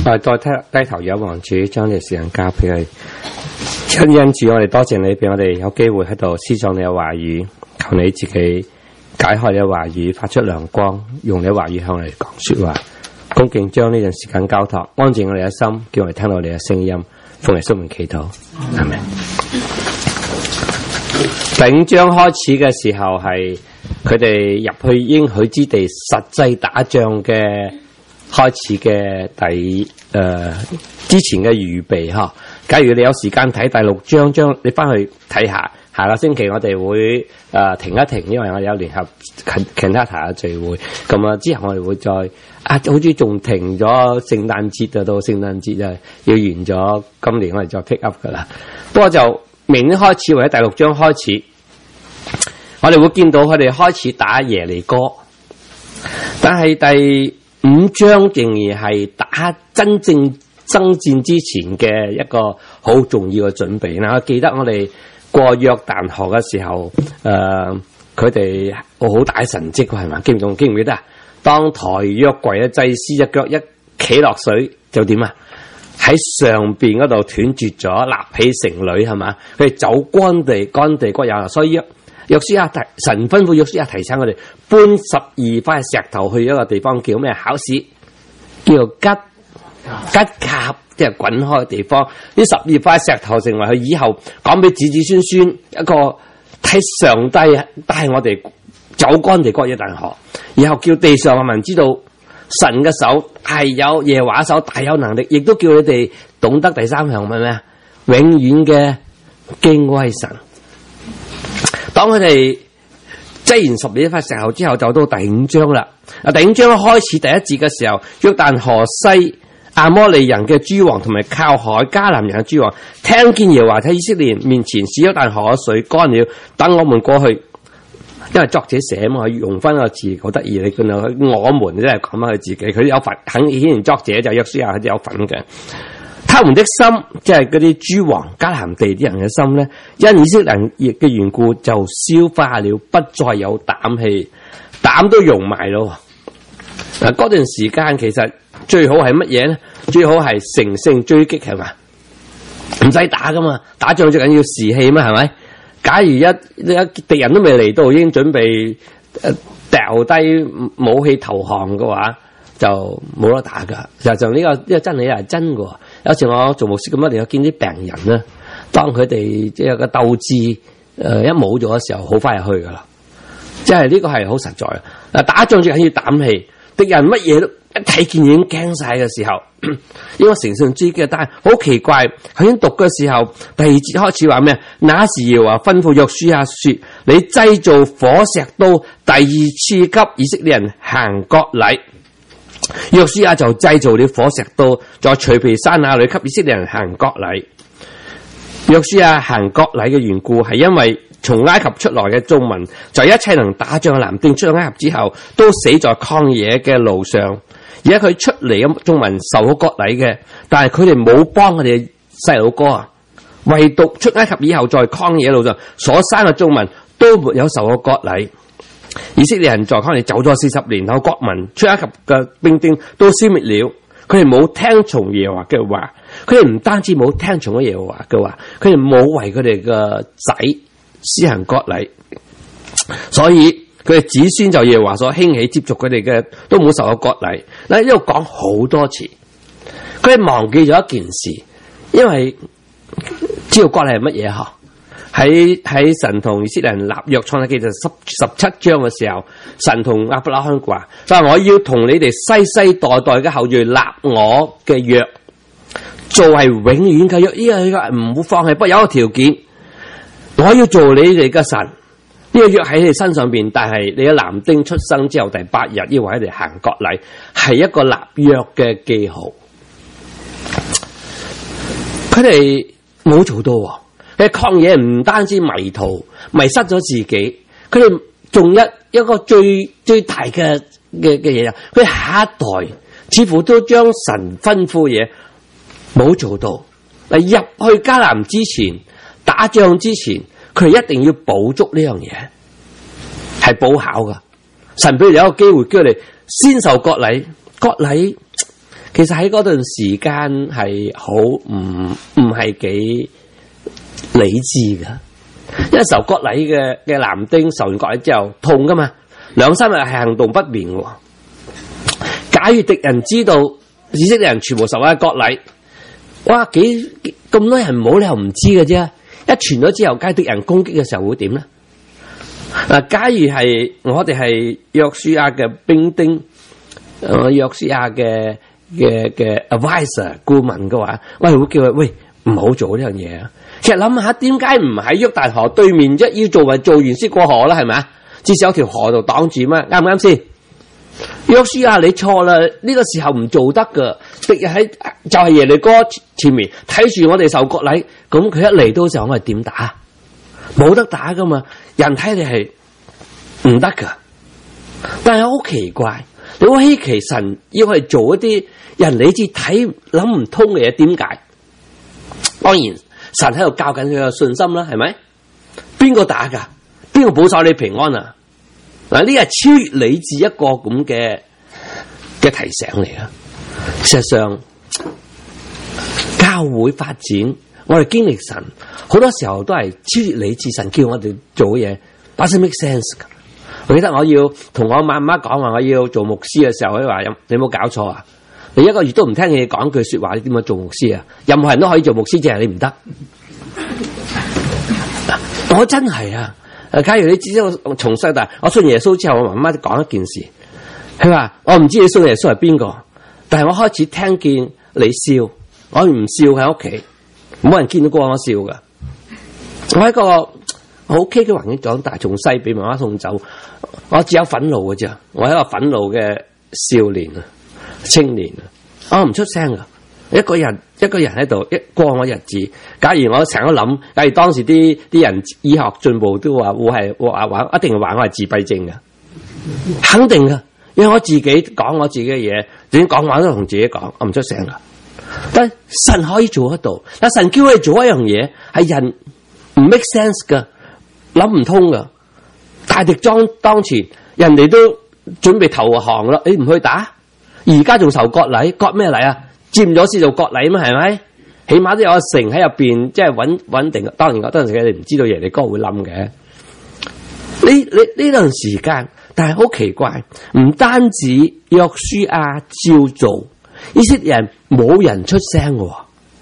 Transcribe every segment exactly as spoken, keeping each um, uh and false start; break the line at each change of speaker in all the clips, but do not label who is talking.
我哋再低低頭仰望主，將呢個時間交俾佢。親恩主，我哋多謝你俾我哋有機會喺度思想你嘅話語，求你自己解開你嘅話語，發出亮光，用你嘅話語向我哋講說話。恭敬將呢段時間交託，安靜我哋嘅心，叫我哋聽到你嘅聲音，奉你聖名祈禱，阿們。第五章開始嘅時候係佢哋入去應許之地實際打仗嘅開始嘅第誒、呃、之前嘅預備嗬。假如你有時間睇第六章，將你翻去睇下。下個星期我哋會誒、呃、停一停，因為我有聯合其他台嘅聚會。咁啊之後我哋會再啊，好似仲停咗聖誕節啊，到聖誕節啊要完咗，今年我哋再 pick up 噶啦。不過就明年開始或者第六章開始，我哋會見到佢哋開始打耶利哥，但係第五章仍然係打真正爭戰之前嘅一個好重要嘅準備啦。我記得我哋過約旦河嘅時候，誒佢哋好大神蹟係嘛？記唔記唔記得啊？當抬約櫃嘅祭司隻腳一企落水就點啊？喺上邊嗰度斷絕咗，立起成壘係嘛？佢哋走乾地，乾地骨有，所以約約書亞提神吩咐約書亞提醒我哋搬十二塊石頭去一個地方叫咩？考試叫做吉吉甲，即係滾開嘅地方。呢十二塊石頭成為佢以後講俾子子孫孫一個睇上帝帶我哋走乾地割約旦河，然後叫地上嘅民知道神嘅手係有耶和華手大有能力，亦都叫你哋懂得第三項係咩啊？永遠嘅敬畏神。當佢哋擠完十二塊石頭之後，就到第五章啦。啊，第五章開始第一節嘅時候，約旦河西亞摩利人嘅諸王同埋靠海迦南人嘅諸王，聽見耶和華喺以色列面前使約旦河嘅水乾了，等我們過去。因為作者寫嘛，用翻個字好得意，你見到我們真係講翻佢自己，佢有份，肯顯然作者就約書亞佢有份嘅。他們的心，即係嗰啲諸王迦南地啲人嘅心咧，因以色列人嘅緣故就消化了，不再有膽氣，膽都溶埋咯。嗱，嗰段時間其實最好係乜嘢咧？最好係乘勝追擊係嘛？唔使打噶嘛，打仗最緊要士氣嘛，係咪？假如一一敵人都未嚟到，已經準備誒掉低武器投降嘅話，就冇得打噶。實際上呢個呢個真理係真嘅。有時我做牧師咁一定要見啲病人咧，當佢哋即係個鬥志誒、呃、一冇咗嘅時候，好快就去噶啦。即係呢個係好實在啊！嗱，打仗最緊要膽氣，敵人乜嘢都一睇見已經驚晒嘅時候，應該乘勝追擊。但係好奇怪，佢已經讀嘅時候，第二節開始話咩？那時耶和華吩咐約書亞說：你製造火石刀，第二次給以色列人行割禮。約書亞就製造了火石刀，在除皮山那裏給以色列人行割禮。約書亞行割禮嘅緣故係因為從埃及出來嘅眾民，就一切能打仗嘅男丁出咗埃及之後，都死在曠野嘅路上。而家佢出嚟嘅眾民受咗割禮嘅，但係佢哋冇幫佢哋細佬哥啊，唯獨出埃及以後在曠野路上所生嘅眾民都沒有受過割禮。以色列人在曠野走咗四十年後，國民出埃及嘅兵丁都消滅了。佢哋冇聽從耶和華嘅話，佢哋唔單止冇聽從咗耶和華嘅話，佢哋冇為佢哋嘅仔施行割禮，所以佢哋子孫就耶和華所興起接續佢哋嘅，都冇受過割禮。嗱，呢度講好多次，佢哋忘記咗一件事，因為知道割禮係乜嘢嗬？喺喺神同以色列人立約創世記就十十七章嘅時候，神同亞伯拉罕話：就係我要同你哋世世代代嘅後裔立我嘅約，做係永遠嘅約。呢個唔會放棄，不過有一個條件，我要做你哋嘅神。呢個約喺你哋身上邊，但係你嘅男丁出生之後第八日要喺度行割禮，係一個立約嘅記號。佢哋冇做到。佢曠野唔單止迷途迷失咗自己，佢哋仲一一個最最大嘅嘅嘅嘢啊！佢下一代似乎都將神吩咐嘢冇做到。嗱，入去迦南之前，打仗之前，佢哋一定要補足呢樣嘢，係補考噶。神俾佢有一個機會，叫佢哋先受割禮。割禮其實喺嗰段時間係好唔唔係幾理智噶，因為受割禮嘅嘅男丁受完割禮之後痛噶嘛，兩三日係行動不便嘅。假如敵人知道以色列人全部受咗割禮，哇幾咁多人冇理由唔知嘅啫。一傳咗之後，假如敵人攻擊嘅時候會點咧？嗱，假如係我哋係約書亞嘅兵丁，誒約書亞嘅嘅嘅 advisor 顧問嘅話，我係會叫佢喂唔好做呢樣嘢啊！其實諗下，點解唔喺約旦河對面啫？要做咪做完先過河啦，係咪啊？至少有條河度擋住嘛，啱唔啱先？約書亞你錯啦，呢、這個時候唔做得噶。敵人喺就係耶利哥前面睇住我哋受割禮，咁佢一嚟到嘅時候，我係點打？冇得打噶嘛，人睇你係唔得噶。但係好奇怪，你好稀奇神要係做一啲人理智睇諗唔通嘅嘢，點解？當然神喺度教緊佢嘅信心啦，係咪？邊個打噶？邊個保守你平安啊？嗱，呢係超越理智一個咁嘅嘅提醒嚟啊！事實上，教會發展，我哋經歷神，好多時候都係超越理智。神叫我哋做嘅嘢，doesn't make sense 噶。我記得我要同我媽媽講話，我要做牧師嘅時候，佢話：你有冇搞錯啊？你一個月都唔聽你講句說話，你點樣做牧師啊？任何人都可以做牧師，淨係你唔得。我真係啊！假如你知道我從細大，我信耶穌之後，我媽媽講一件事，佢話我唔知你信耶穌係邊個，但係我開始聽見你笑，我唔笑喺屋企，冇人見到過我笑噶。我喺一個好 OK 嘅環境長大，從細俾媽媽送走，我只有憤怒嘅啫，我係一個憤怒嘅少年啊，青年啊，我唔出聲噶。一個人一個人喺度一過我日子，假如我成日都諗，假如當時啲啲人醫學進步都話會係話話一定係話我係自閉症嘅，肯定嘅，因為我自己講我自己嘅嘢，點講話都同自己講，我唔出聲噶。但係神可以做得到，但神叫你做一樣嘢係人唔 make sense 噶，諗唔通噶。大敵當當前，人哋都準備投降啦，你唔去打，而家仲受割禮，割咩禮啊？佔咗先做割禮嘛，係咪？起碼都有個城喺入邊，即係穩穩定。當然，嗰陣時你唔知道耶利哥會冧嘅。呢呢呢段時間，但係好奇怪，唔單止約書亞照做，以色列人冇人出聲嘅。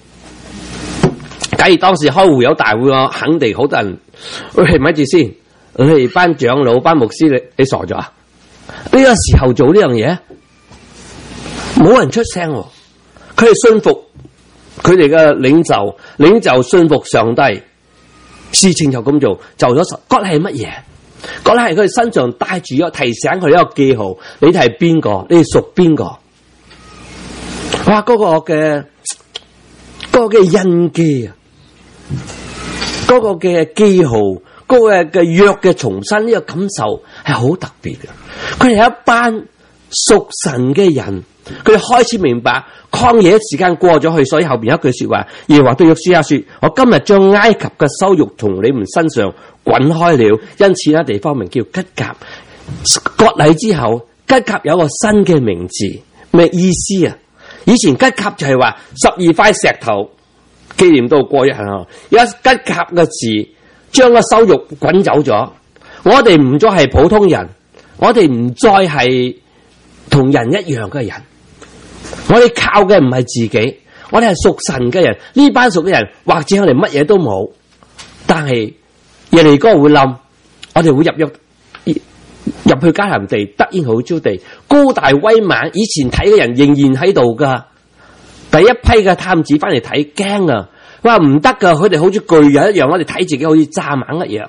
假如當時開會有大會，我肯定好多人喂，咪住先，你哋班長老、班牧師，你你傻咗啊？呢個時候做呢樣嘢，冇人出聲。佢哋信服佢哋嘅領袖，領袖信服上帝，事情就咁做，就咗十。割禮係乜嘢？割禮係佢哋身上帶住咗提醒佢哋一個記號，你哋係邊個？你哋屬邊個？哇！嗰、那個嘅嗰、那個嘅印記啊，嗰、那個嘅記號，嗰、那個嘅約嘅重新呢、這個感受係好特別嘅。佢哋係一班屬神嘅人。佢哋開始明白曠野時間過咗去，所以後邊有一句說話，耶和華對約書亞說：我今日將埃及嘅羞辱從你們身上滾開了。因此呢地方名叫吉甲。割禮之後，吉甲有個新嘅名字，咩意思啊？以前吉甲就係話十二塊石頭紀念到過日後，而家吉甲嘅字將個羞辱滾走咗。我哋唔再係普通人，我哋唔再係同人一樣嘅人。我哋靠嘅唔係自己，我哋係屬神嘅人。呢班屬嘅人，或者我哋乜嘢都冇，但係耶利哥會冧，我哋會入入入去迦南地，得應許之地，高大威猛。以前睇嘅人仍然喺度噶。第一批嘅探子翻嚟睇，驚啊！話唔得噶，佢哋好似巨人一樣，我哋睇自己好似蚱蜢一樣。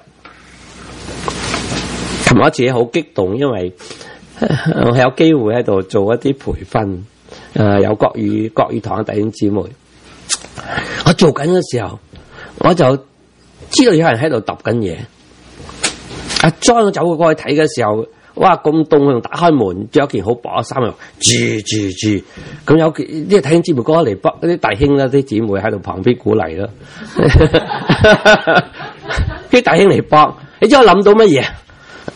琴日我自己好激動，因為我有機會喺度做一啲培訓。誒、呃，有國語國語堂嘅弟兄姊妹，我做緊嘅時候，我就知道有人喺度揼緊嘢。阿 John 我走過去睇嘅時候，哇咁凍，佢仲打開門，着一件好薄嘅衫，又住住住。咁有啲弟兄姊妹過嚟幫啲弟兄啦，啲姊妹喺度旁邊鼓勵啦。啲弟兄嚟幫，你知我諗到乜嘢？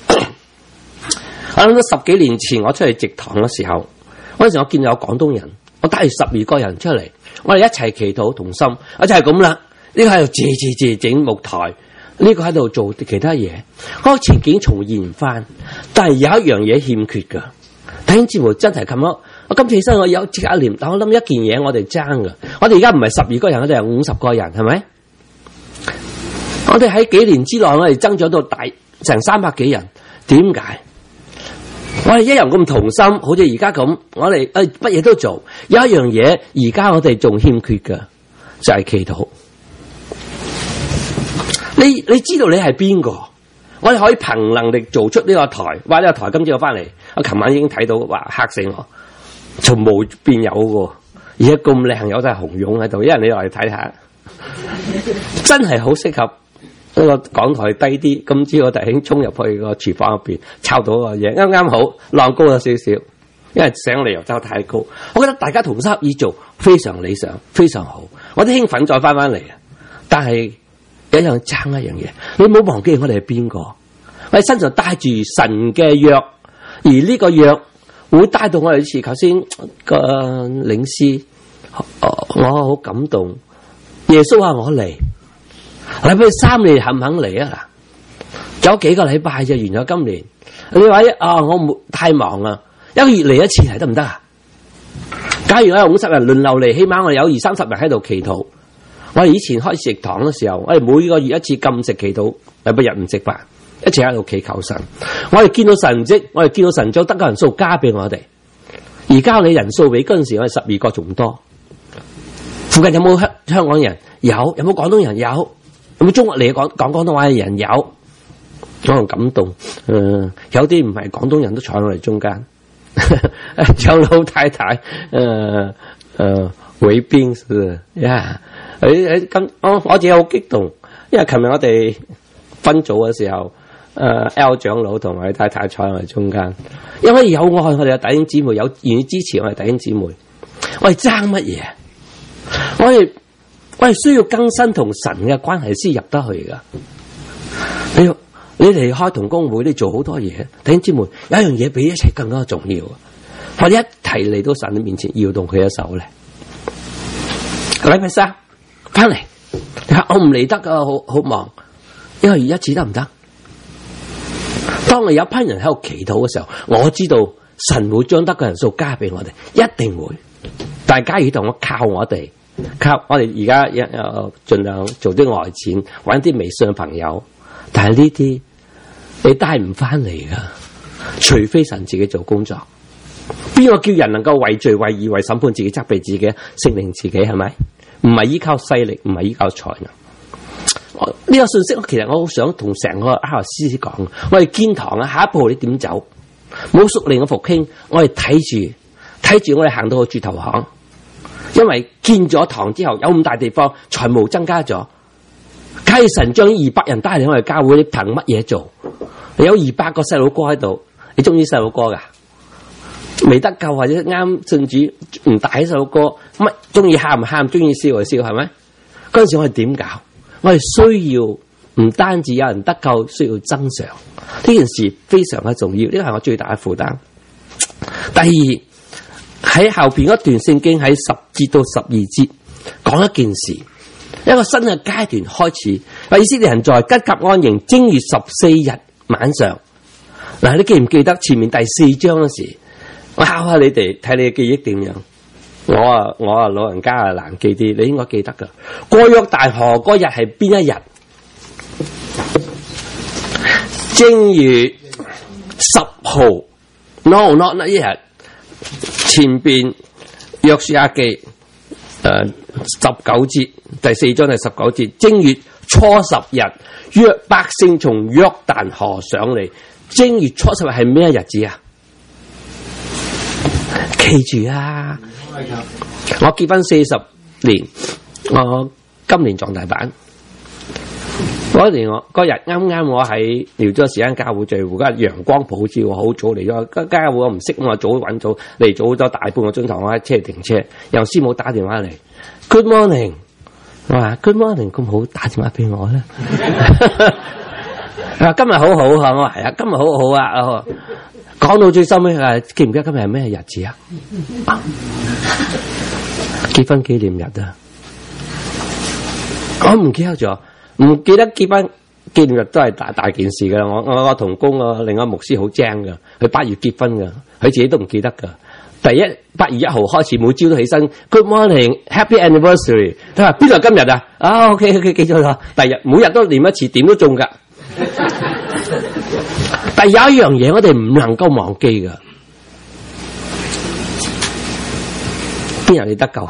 我諗到十幾年前我出去植堂嘅時候。嗰陣時我見到有廣東人， 我帶住十二個人出嚟，我哋一齊祈禱同心，我就係咁啦。呢、這個喺度借借借整木台，呢、這個喺度做其他嘢，嗰個前景重現唔翻。但係有一樣嘢欠缺噶，弟兄姊妹真係咁樣。我今次起身我有即刻念，但我諗一件嘢我哋爭噶。我哋而家唔係十二個人，我哋係五十個人，係咪？我哋喺幾年之內，我哋增長到大成三百幾人。點解？我哋一樣咁同心，好似而家咁，我哋誒乜嘢都做。有一樣嘢，而家我哋仲欠缺嘅就係、是、祈禱。你你知道你係邊個？我哋可以憑能力做出呢個台。哇！呢個台今朝我翻嚟，我琴晚已經睇到，哇！嚇死我，從無變有嘅，而家咁靚，有晒紅絨喺度。一人你落嚟睇下，真係好適合。呢個講台低啲，今朝我弟兄衝入去個廚房入邊，抄到個嘢，啱啱好浪高咗少少，因為上嚟又走太高。我覺得大家同心合意做，非常理想，非常好。我啲興奮再翻翻嚟啊！但係有一樣爭一樣嘢，你唔好忘記我哋係邊個？我哋身上帶住神嘅約，而呢個約會帶到我哋似頭先個領詩，我好感動。耶穌話我嚟。禮拜三你肯唔肯嚟啊？嗱，仲有幾個禮拜就完咗今年。你話啊，我冇太忙啊，一個月嚟一次係得唔得啊？假如我有五十人輪流嚟，起碼我哋有二三十人喺度祈禱。我哋以前開食堂嘅時候，我哋每個月一次禁食祈禱，禮拜日唔食飯，一直喺度祈求神。我哋見到神蹟，我哋見到神將得個人數加俾我哋。而家你人數比嗰陣時我哋十二個仲多。附近有冇香香港人？有。有冇廣東人？有。有冇中國嚟講講廣東話嘅人？有，可能感動。誒、呃，有啲唔係廣東人都坐喺我哋中間，張老太太，誒誒偉邊是呀，誒誒咁，我我自己好激動，因為琴日我哋分組嘅時候，誒、呃、L 長老同埋太太坐喺我哋中間，因為有愛我哋嘅弟兄姊妹，有願意支持我哋弟兄姊妹，我哋爭乜嘢？我哋。我係需要更新同神嘅關係先入得去噶。你你離開同工會，你做好多嘢。弟兄姊妹，有一樣嘢比一切更加重要。我哋一提嚟到神嘅面前，搖動佢嘅手咧。禮拜三翻嚟，你話我唔嚟得噶，好好忙，一個月一次得唔得？當我有一班人喺度祈禱嘅時候，我知道神會將得嘅人數加俾我哋，一定會。大家要同我靠我哋。靠！我哋而家有有盡量做啲外展，揾啲微信嘅朋友，但係呢啲你帶唔翻嚟噶，除非神自己做工作。邊個叫人能夠為罪、為義、為審判自己、責備自己、聖靈自己？係咪？唔係依靠勢力，唔係依靠才能。呢、這個信息，其實我好想同成個 R C C 講。我哋建堂啊，下一步你點走？冇屬靈嘅復興，我哋睇住睇住，我哋行到個豬頭行。因為建咗堂之後有咁大地方，財務增加咗。假如神將二百人帶嚟我哋教會，你憑乜嘢做？你有二百個細佬哥喺度，你中意細佬哥噶？未得救或者啱信主唔大細佬哥，乜中意喊唔喊，中意笑就笑，係咪？嗰陣時我哋點搞？我哋需要唔單止有人得救，需要增長。呢件事非常嘅重要，呢個係我最大嘅負擔。第二。喺後邊一段聖經喺十節到十二節講一件事，一個新嘅階段開始。以色列人在吉甲安營正月十四日晚上，嗱，你記唔記得前面第四章嗰時？我考下你哋，睇你嘅記憶點樣？我啊，我啊老人家啊難記啲，你應該記得噶。過約旦河嗰日係邊一日？正月十號 ，no not 呢一日。前邊約書亞記誒十九節第四章第十九節，正月初十日，約百姓從約旦河上嚟。正月初十日係咩日子啊？記住啊！我結婚四十年，我今年撞大板。嗰年我嗰日啱啱我喺聊咗時間教會聚會，嗰日陽光普照，好早嚟咗。教會我唔識，我早揾早嚟早咗大半個鐘頭，我喺車停車，由師母打電話嚟 ，Good morning， 我話 Good morning 咁好，打電話俾我咧。 啊，今日好好啊！我話係啊，今日好好啊！講到最收尾啊，記唔記得今日係咩日子啊？結婚紀念日啊！我唔記得咗，唔記得結婚紀念日都係大大件事噶啦。我我我同工啊，另外牧師好精噶，佢八月結婚噶，佢自己都唔記得噶。第一八月一號開始，每朝都起身 ，Good morning，Happy Anniversary。佢話邊度今日啊？啊 ，OK OK， 記咗啦。第日每日都念一次，點都中噶。但有一樣嘢我哋唔能夠忘記噶，邊日你得救？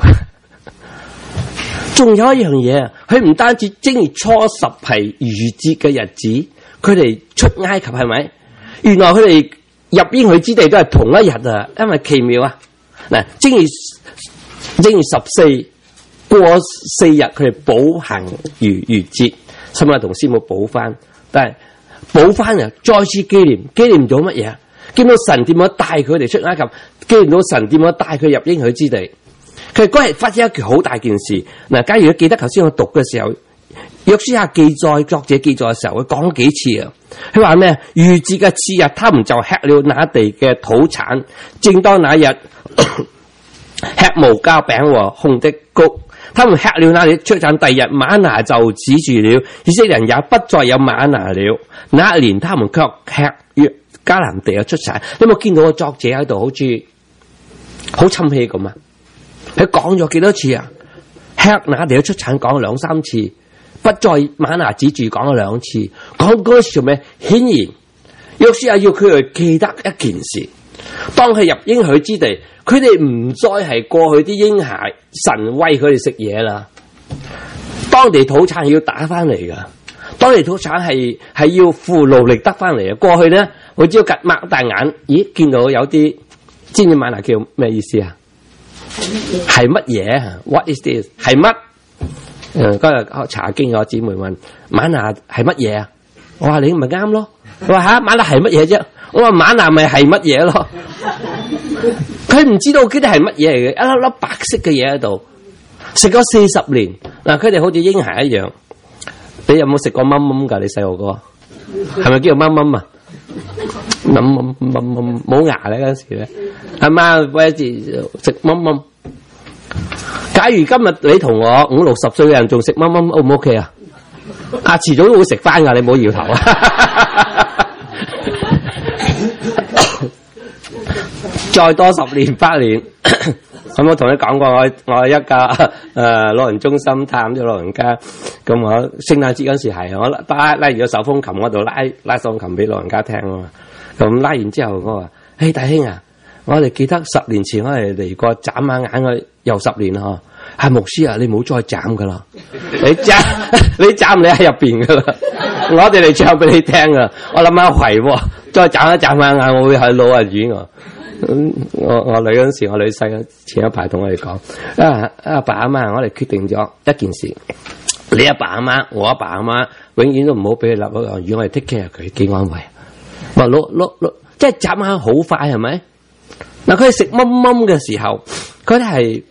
仲有一樣嘢，佢唔單止正月初十係逾節嘅日子，佢哋出埃及係咪？原來佢哋入應許之地都係同一日啊，因為奇妙啊！嗱，正月正月十四過四日，佢哋補行逾逾節，使咪同師母補翻，但係。補翻啊！再次紀念，紀念咗乜嘢啊？見到神點樣帶佢哋出埃及，紀念到神點樣帶佢入應許之地。佢嗰日發生一件好大件事。嗱，假如你記得頭先我讀嘅時候，約書亞記載作者記載嘅時候，佢講咗幾次啊？佢話咩？逾節嘅次日，他們就吃了那地嘅土產。正當那日，吃無酵餅和烘的穀。他們吃了那地出產，第二日嗎哪就止住了，以色列人也不再有嗎哪了。那一年他們卻吃迦南地嘅出產。你有冇見到個作者喺度好似好侵氣咁啊？佢講咗幾多次啊？吃那地嘅出產講咗兩三次，不再嗎哪止住講咗兩次。講嗰時做咩？顯然約書亞要佢哋記得一件事，當佢入應許之地。佢哋唔再係過去啲嬰孩，神餵佢哋食嘢啦。當地土產係要打翻嚟噶，當地土產係係要付勞力得翻嚟啊。過去咧，我只要夾擘大眼，咦，見到有啲知唔知嗎哪叫咩意思啊？係乜嘢 ？What is this？ 係乜？誒，嗰日查經有姊妹問嗎哪係乜嘢啊？我話你咪啱咯。我話吓嗎哪係乜嘢啫？我話嗎哪咪係乜嘢咯？佢唔知道嗰啲係乜嘢嚟嘅，一粒粒白色嘅嘢喺度，食咗四十年。嗱，佢哋好似嬰孩一樣。你有冇食過蚊蚊噶？你細路哥係咪叫做蚊蚊啊？蚊蚊蚊蚊冇牙咧嗰時咧，係嘛？喂住食蚊蚊。假如今日你同我五六十歲嘅人仲食蚊蚊，O 唔 OK 啊？啊，遲早都會食翻噶，你唔好搖頭啊！再多十年八年，咁我同你講過，我我一家誒、呃、老人中心探咗老人家，咁我聖誕節嗰時係我拉拉住個手風琴嗰度拉拉鋼琴俾老人家聽啊嘛，咁拉完之後我話：嘿，大兄啊，我哋記得十年前我哋嚟過眨下眼嘅又十年啦，係牧師啊，你唔好再眨噶啦，你眨你眨你喺入邊噶啦，我哋嚟唱俾你聽啊！我諗下係，再眨一眨下眼，我會喺老人院啊。咁我我女嗰陣時，我女婿前一排同我哋講：啊阿爸阿媽，我哋決定咗一件事，你阿爸阿媽，我阿爸阿媽，永遠都唔好俾佢立嗰個院，我哋 take care 佢，幾安慰。話攞攞攞，即係眨下好快係咪？嗱，佢哋食蚊蚊嘅時候，佢哋係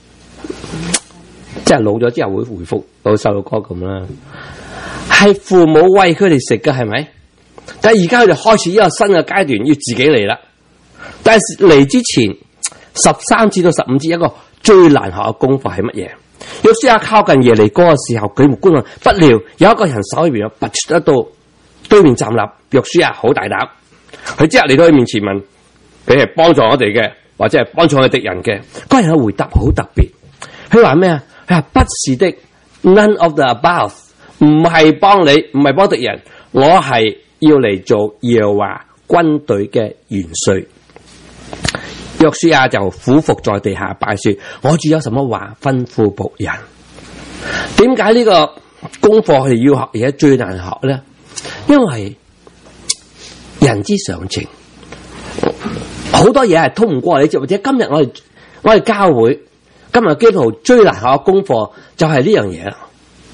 即係老咗之後會回復到細路哥咁啦，係父母餵佢哋食嘅係咪？但係而家佢哋開始一個新嘅階段，要自己嚟啦。但係嚟之前十三至到十五節一個最難學嘅功課係乜嘢？約書亞靠近耶利哥嘅時候，舉目觀望，不料有一個人手裏邊拔出得到對面站立。約書亞好大膽，佢即刻嚟到佢面前問：佢係幫助我哋嘅，或者係幫助我哋敵人嘅？嗰人嘅回答好特別，佢話咩啊？佢話不是的 ，none of the above， 唔係幫你，唔係幫敵人，我係要嚟做耶和華軍隊嘅元帥。約書亞就俯伏在地下拜說：我主有什麼話吩咐僕人？點解呢個功課佢哋要學嘢最難學咧？因為人之常情，好多嘢係通唔過你，或者今日我哋我哋教會今日基督徒最難學嘅功課就係呢樣嘢啦。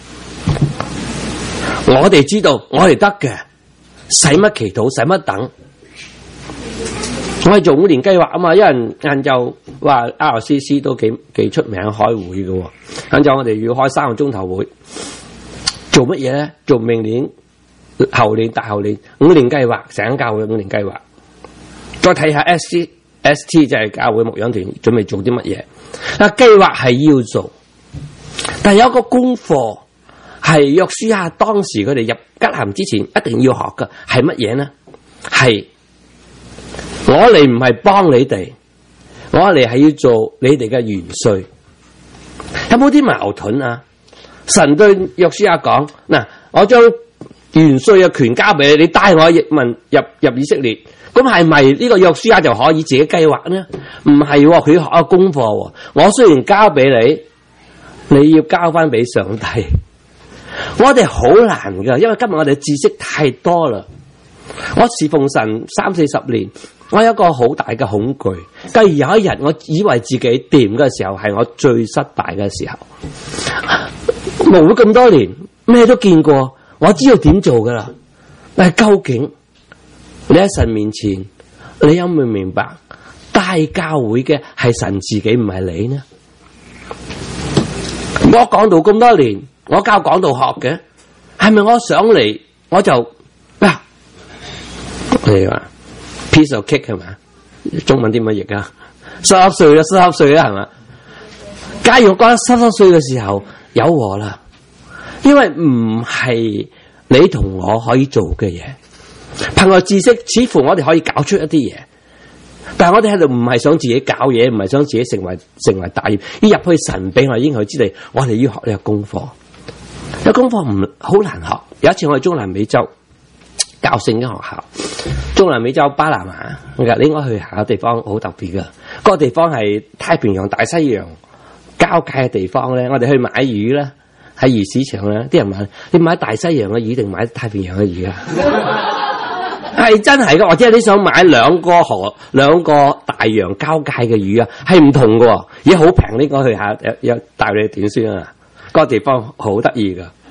我哋知道我哋得嘅，使乜祈禱，使乜等？我係做五年計劃啊嘛，有人晏晝話 R C C 都幾幾出名開會嘅，晏晝我哋要開三個鐘頭會，做乜嘢咧？做明年後年、大後年五年計劃，成間教會五年計劃。再睇下 S T S T 就係教會牧養團準備做啲乜嘢？嗱，計劃係要做，但係有一個功課係約書亞當時佢哋入迦南之前一定要學嘅係乜嘢呢？係我哋唔係幫你哋，我哋係要做你哋嘅元帥。有冇啲矛盾啊？神對約書亞講：嗱，我將元帥嘅權交俾你，你帶我移民入入以色列。咁係咪呢個約書亞就可以自己計劃呢？唔係，佢要學個功課。我雖然交俾你，你要交翻俾上帝。我哋好難噶，因為今日我哋知識太多啦。我侍奉神三四十年，我有一個好大嘅恐懼。假如有一日我以為自己掂嘅時候，係我最失敗嘅時候。無會咁多年，咩都見過，我知道點做噶啦。但係究竟你喺神面前，你有冇明白帶教會嘅係神自己，唔係你呢？我講道咁多年，我教講道學嘅，係咪我上嚟我就啊？你話 piece of cake 係嘛？中文點樣譯啊？濕濕碎啦，濕濕碎啦，係嘛？假如我覺得濕濕碎嘅時候有禍啦，因為唔係你同我可以做嘅嘢。憑我知識，似乎我哋可以搞出一啲嘢，但係我哋喺度唔係想自己搞嘢，唔係想自己成為成為大業，要入去神俾我應許之地，我哋要學呢個功課。呢個功課唔好難學。有一次我去中南美洲教聖經學校，中南美洲巴拿馬，你應該去下個地方好特別噶。嗰、那個地方係太平洋大西洋交界嘅地方咧。我哋去買魚咧，喺魚市場咧，啲人問你買大西洋嘅魚定買太平洋嘅魚啊？係真係噶，或者你想買兩個河、兩個大洋交界嘅魚啊，係唔同噶，而家好平。呢個去下有有帶你點先啊？嗰個地方好得意噶，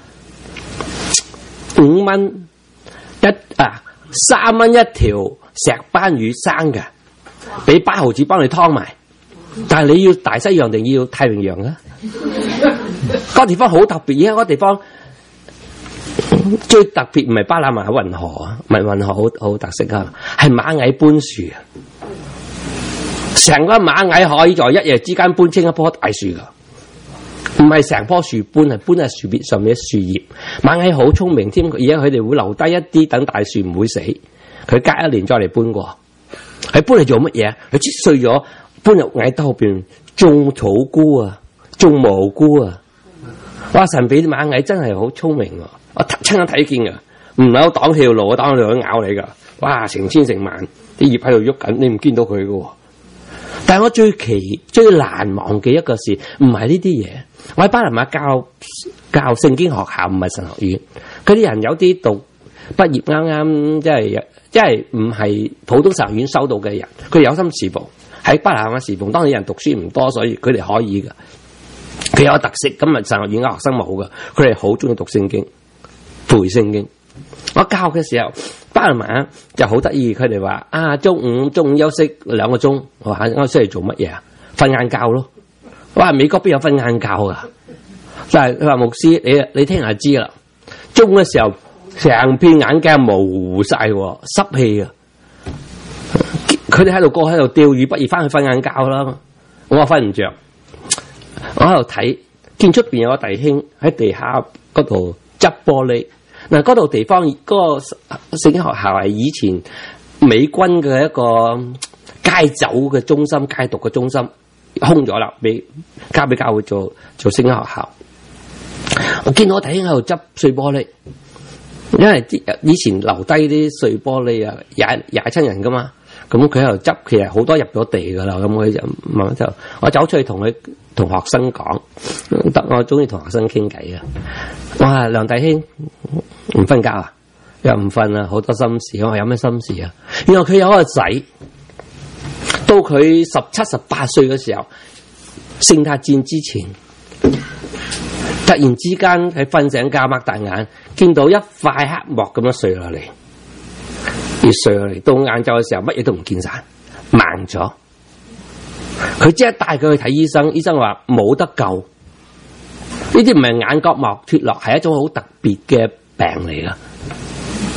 五蚊一啊，三蚊一條石斑魚生嘅，俾八毫子幫你劏埋。但係你要大西洋定要太平洋啊？嗰個地方好特別，而家嗰個地方。最特別唔係巴拿馬喺運河啊，唔係運河好好特色啊，係螞蟻搬樹啊！成個螞蟻可以在一夜之間搬清一棵大樹噶，唔係成棵樹搬，係搬喺樹葉上面嘅樹葉。螞蟻好聰明添，而家佢哋會留低一啲等大樹唔會死，佢隔一年再嚟搬過。佢搬嚟做乜嘢？佢切碎咗搬入蟻兜邊種草菇啊，種蘑菇啊！哇！神俾啲螞蟻真係好聰明啊！我親眼睇見噶，唔係有擋條路，擋條路咬你噶。哇！成千成萬啲葉喺度喐緊，你唔見到佢噶。但係我最奇最難忘嘅一個事，唔係呢啲嘢。我喺巴拿馬教教聖經學校，唔係神學院。嗰啲人有啲讀畢業啱啱，即係即係唔係普通神學院收到嘅人，佢有心侍奉喺巴拿馬侍奉。當然人讀書唔多，所以佢哋可以噶。佢有特色，今日神學院嘅學生冇噶，佢哋好中意讀聖經。背聖經，我教嘅時候，巴拿馬就好得意。佢哋話啊，中午中午休息兩個鐘，我話我出嚟做乜嘢啊？瞓晏覺咯。我話美國邊有瞓晏覺噶？但係佢話牧師，你你聽下知啦。中午嘅時候，成片眼鏡模糊晒，濕氣啊！佢哋喺度過喺度釣魚，不如翻去瞓晏覺啦。我話瞓唔着，我喺度睇，見出邊有個弟兄喺地下嗰度執玻璃。嗱，嗰度地方嗰、嗰個聖經學校係以前美軍嘅一個戒酒嘅中心、戒毒嘅中心，空咗啦，俾交俾教會做做聖經學校。我見到我弟兄喺度執碎玻璃，因為以前留低啲碎玻璃啊，踩踩親人噶嘛。咁佢喺度執，其實好多入咗地噶啦。咁佢就慢慢就，我走出去同佢同學生講，得我中意同學生傾偈啊。哇，梁弟兄唔瞓覺啊？又唔瞓啊？好多心事。我話有咩心事啊？原來佢有一個仔，到佢十七、十八歲嘅時候，聖誕節之前，突然之間喺瞓醒覺擘大眼，見到一塊黑幕咁樣碎落嚟。跌碎落嚟，到晏晝嘅時候，乜嘢都唔見晒，盲咗。佢即刻帶佢去睇醫生，醫生話冇得救。呢啲唔係眼角膜脫落，係一種好特別嘅病嚟噶。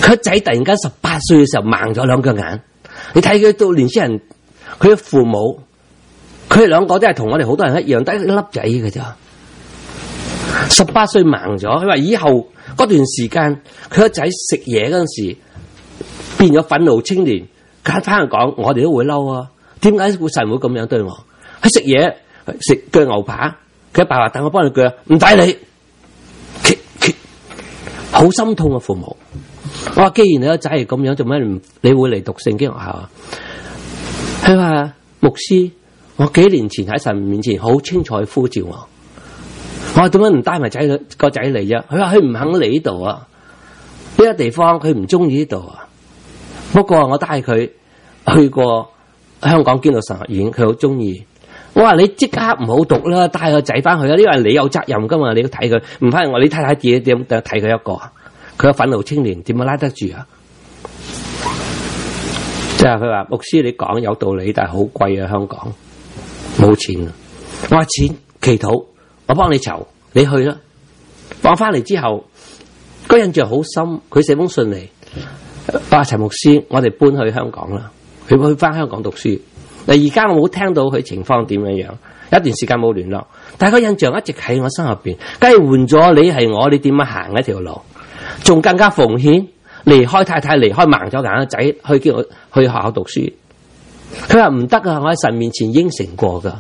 佢個仔突然間十八歲嘅時候盲咗兩腳眼，你睇佢到年輕人，佢嘅父母，佢哋兩個都係同我哋好多人一樣，得一粒仔嘅咋。十八歲盲咗，佢話以後嗰段時間，佢個仔食嘢嗰陣時變咗憤怒青年，佢翻嚟講，我哋都會嬲啊！點解會神會咁樣對我？佢食嘢食鋸牛扒，佢阿爸話等我幫你鋸，唔抵你，好心痛啊！父母，我話既然你個仔係咁樣，做咩唔你會嚟讀聖經學校啊？佢話牧師，我幾年前喺神面前好清楚呼召我。我話點解唔帶埋仔個仔嚟啫？佢話佢唔肯嚟呢度啊，呢個地方佢唔中意呢度啊。不過我帶佢去過香港堅道神學院，佢好中意。我話你即刻唔好讀啦，帶個仔翻去啊！呢個係你有責任噶嘛，你要睇佢，唔翻我你睇睇自己點睇佢一個啊？佢個憤怒青年點樣拉得住啊？即係佢話牧師你講有道理，但係好貴啊，香港冇錢啊。我話錢祈禱。我幫你籌，你去啦。放翻嚟之後，個印象好深。佢寫封信嚟，話陳牧師，我哋搬去香港啦，佢會去翻香港讀書。嗱，而家我冇聽到佢情況點樣樣，一段時間冇聯絡，但係個印象一直喺我心入邊。梗係換咗你係我，你點樣行一條路？仲更加奉獻，離開太太，離開盲咗眼嘅仔，去叫我去學校讀書。佢話唔得啊！我喺神面前應承過噶。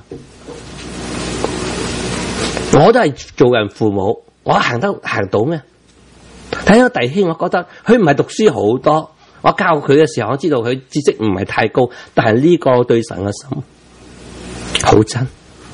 我都係做人父母，我行得行到咩？睇到弟兄，我覺得佢唔係讀書好多，我教佢嘅時候，我知道佢知識唔係太高，但係呢個對神嘅心好真。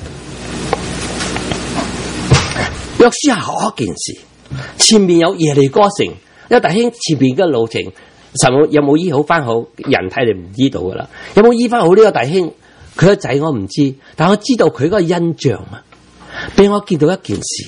約書亞學一件事，前面有耶利哥城，有弟兄前面嘅路程，神有冇醫好翻好？人睇你唔醫到噶啦，有冇醫翻好呢個弟兄？佢個仔我唔知，但我知道佢嗰個印象啊。俾我見到一件事，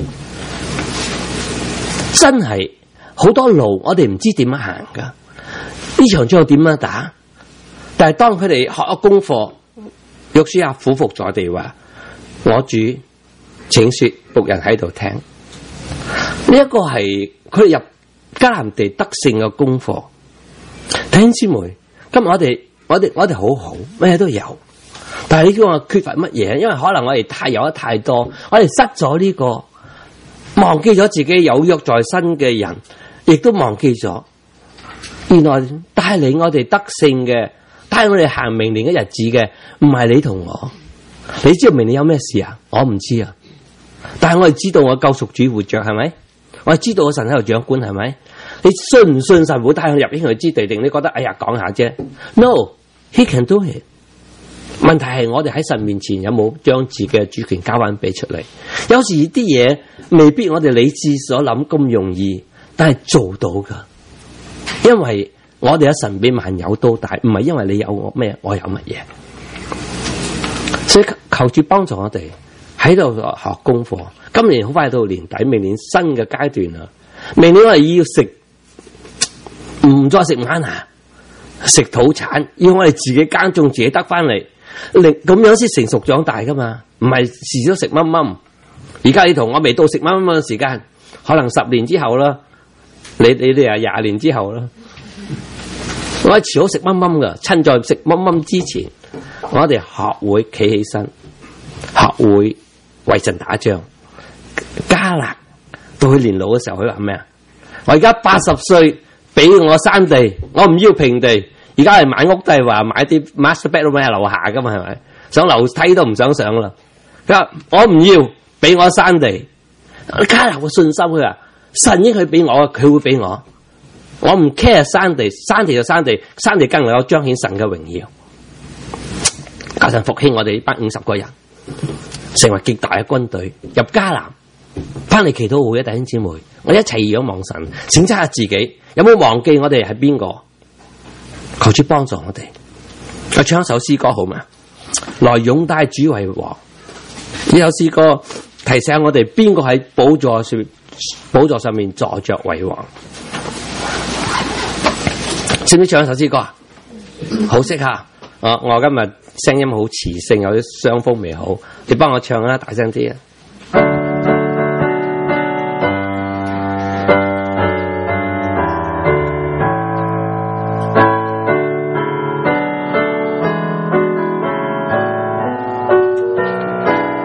真係好多路我哋唔知點樣行噶，呢場仗點樣打？但係當佢哋學咗功課，約書亞俯伏在地話：我主，請說，僕人喺度聽。呢、這、一個係佢哋入迦南地得勝嘅功課。弟兄姊妹，今日我哋我哋我哋好好，咩都有。但係你叫我缺乏乜嘢？因為可能我哋太有得太多，我哋失咗呢個，忘記咗自己有約在身嘅人，亦都忘記咗原來帶領我哋得勝嘅，帶我哋行明年嘅日子嘅，唔係你同我。你知道明年有咩事啊？我唔知啊。但係我哋知道我救贖主活着，係咪？我哋知道我神喺度掌管，係咪？你信唔信神會帶我入應許之地？定你覺得哎呀講下啫 ？No, he can do it。問題係我哋喺神面前有冇將自己嘅主權交翻俾出嚟？有時啲嘢未必我哋理智所諗咁容易，但係做到噶。因為我哋嘅神比萬有都大，唔係因為你有我咩，我有乜嘢。所以求主幫助我哋喺度學功課。今年好快到年底，明年新嘅階段啦。明年我哋要食唔再食晚茶，食土產，要我哋自己耕種，自己得翻嚟。咁樣先成熟長大噶嘛，唔係時都食蚊蚊。而家你同我未到食蚊蚊嘅時間，可能十年之後啦，你你哋啊廿年之後啦。我係遲好食蚊蚊噶，趁在食蚊蚊之前，我哋學會企起身，學會為神打仗。迦勒到佢年老嘅時候，佢話咩啊？我而家八十歲，俾我山地，我唔要平地。而家係買屋都係話買啲 master bedroom 喺樓下噶嘛，係咪？上樓梯都唔想上啦。佢話我唔要，俾我山地。迦勒嘅信心，佢話神應許俾我，佢會俾我。我唔 care 山地，山地就山地，山地更能夠彰顯神嘅榮耀。求神復興我哋呢班五十個人，成為極大嘅軍隊入迦南，翻嚟祈禱會嘅弟兄姊妹，我一齊仰望神，省察下自己有冇忘記我哋係邊個？求主幫助我哋，我唱一首詩歌好嘛？來擁戴主為王。呢首詩歌提醒我哋邊個喺寶座上，寶座上面坐着為王。識唔識唱一首詩歌啊？好識下。我我今日聲音好磁性，有啲傷風未好，你幫我唱啦，大聲啲啊！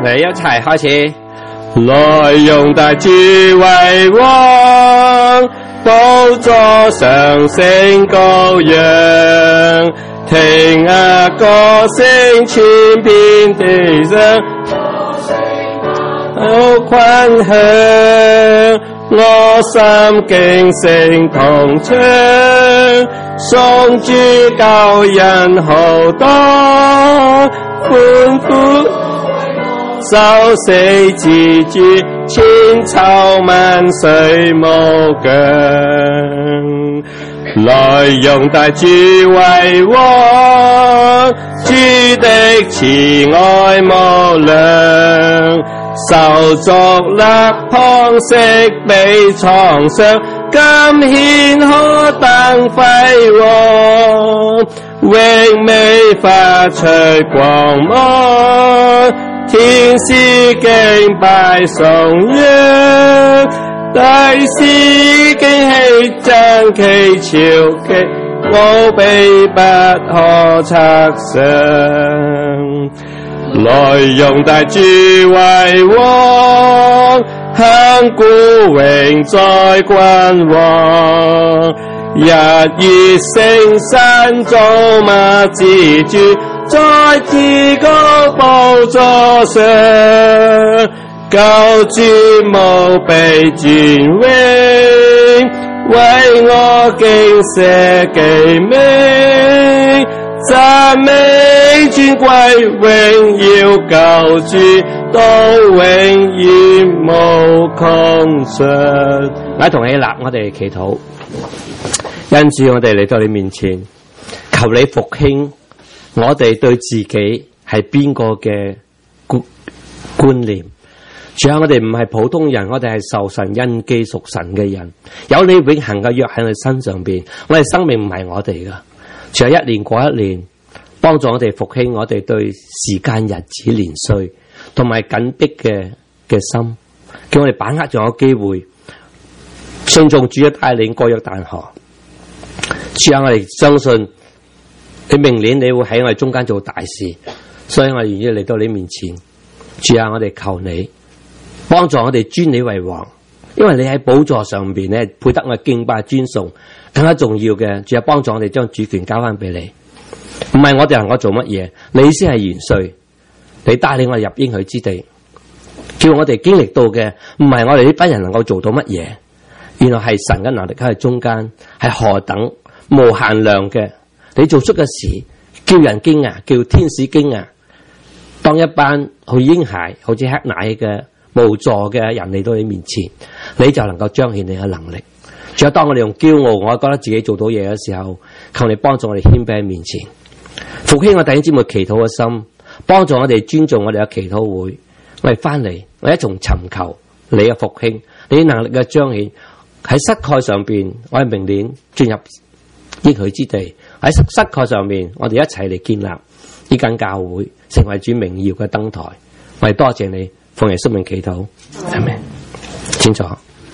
哋一齊開始。來用大智慧王，寶座上升羔羊，聽啊歌聲傳遍地上，好困響，我心敬聲同唱，頌主救人好多，歡呼受死之主，千秋萬歲無疆。來用大智慧王，主的慈愛無量，手足勒旁石碑床上，今顯可燈輝煌，榮美發出光芒，天使敬拜頌揚，大師驚喜讚奇潮奇，奧秘不可測想。來用大智慧王，向孤榮在君王，日月星辰造物之主，在至高寶座上，救主無比尊榮，為我敬捨己命，讚美尊貴榮耀救主，到永遠無窮盡。我同你立，我哋祈禱，因住我哋嚟到你面前，求你復興我哋對自己係邊個嘅觀念。主啊，我哋唔係普通人，我哋係受神恩基屬神嘅人，有你永恆嘅約喺我哋身上邊。我哋生命唔係我哋噶，主啊，一年過一年，幫助我哋復興我哋對時間、日子、年歲同埋緊迫嘅嘅心，叫我哋把握咗個機會，順從主嘅帶領過約旦河。主啊，我哋相信你明年你會喺我哋中間做大事，所以我哋願意嚟到你面前。主啊，我哋求你幫助我哋尊你為王，因為你喺寶座上邊咧，配得我哋敬拜尊崇。更加重要嘅，主啊，幫助我哋將主權交翻俾你。唔係我哋能夠做乜嘢，你先係元帥，你帶領我哋入應許之地，叫我哋經歷到嘅唔係我哋呢班人能夠做到乜嘢，原來係神嘅能力喺中間，係何等無限量嘅。你做出嘅事叫人驚訝，叫天使驚訝。當一班好嬰孩好似黑奶嘅無助嘅人嚟到你面前，你就能夠彰顯你嘅能力。仲有當我哋用驕傲，我覺得自己做到嘢嘅時候，求你幫助我哋謙卑喺面前，復興我弟兄姊妹祈禱嘅心，幫助我哋尊重我哋嘅祈禱會。我哋翻嚟，我哋一同尋求你嘅復興，你能力嘅彰顯。喺膝蓋上邊，我哋明年進入應許之地。喺膝蓋上面，我哋一齊嚟建立呢間教會，成為主榮耀嘅燈台。我哋多謝你，奉耶穌名祈禱，阿們。清楚。